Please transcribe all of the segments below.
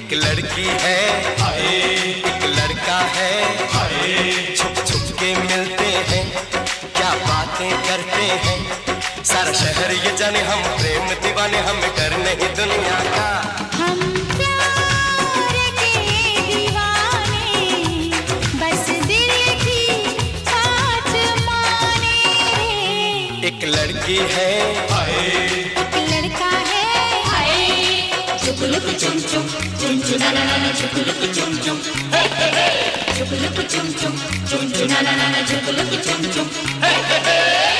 एक लड़की है हाय, एक लड़का है हाय, छुप छुप के मिलते हैं, क्या बातें करते हैं, सारा शहर ये जाने हम प्रेम दीवाने, हमें डर नहीं दुनिया का। हम प्यार के दीवाने, बस दिल की बात माने। एक लड़की है हाय, एक लड़का है हाय, चुकुलुक चुम चुम चुम चुम ना ना ना चुकुलुक चुम चुम हे हे हे चुकुलुक चुम चुम चुम चुम ना ना ना चुकुलुक चुम चुम हे हे हे।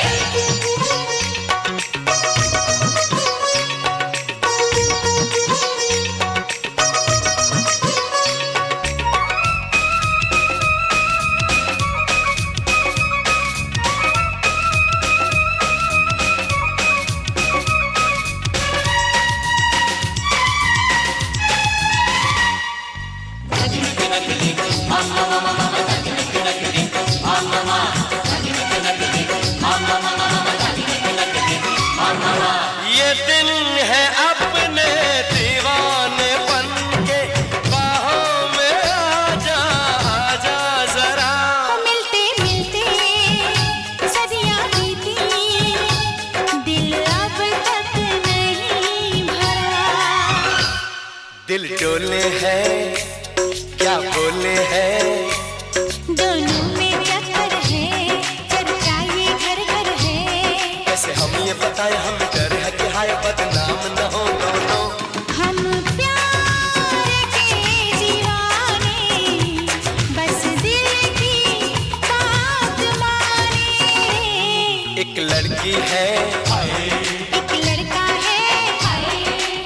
ये दिन है अपने दीवाने बनके, बाहों में आजा आजा जरा। मिलते मिलते सदियां बीती, दिल अब तक नहीं भरा। दिल डोले है क्या बोले है, दोनों में चक्कर है, चर्चा ये घर घर है। कैसे हम ये बताएं, हम डर है कि हाय बदनाम न हो दोनों। हम प्यार के दीवाने, बस दिल की बात माने। एक लड़की है हाय, एक लड़का है हाय,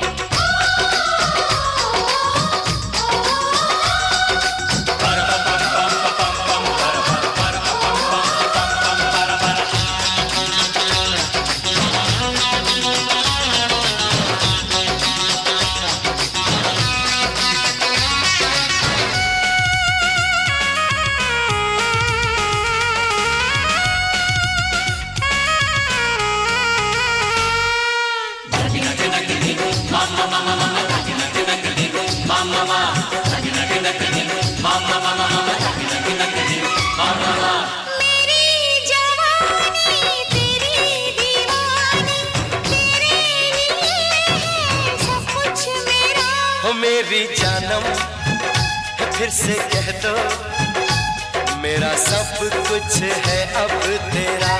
मेरी जवानी तेरी दीवानी, तेरे लिए है सब कुछ मेरा। हो मेरी जानम फिर से कह दो, मेरा सब कुछ है अब तेरा।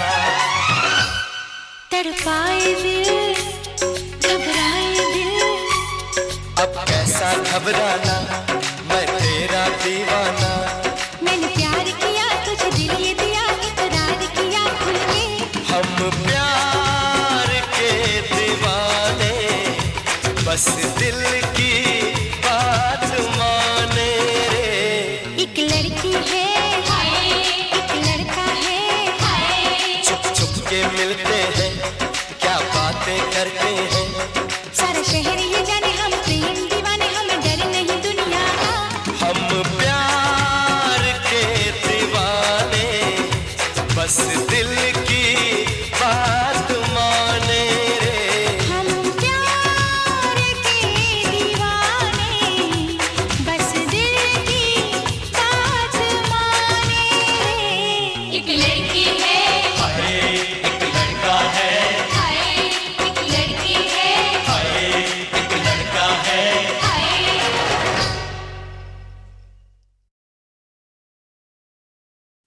तड़पाए दिल, घबराए दिल, अब कैसा घबराना, मैं तेरा दीवाना। मैंने प्यार किया तुझे दिल ये दिया, इकरार किया खुल के। हम प्यार के दीवाने, बस दिल की बात माने रे। एक लड़की है हाय, एक लड़का है हाय, छुप छुप के मिलते हैं, क्या बातें करते हैं,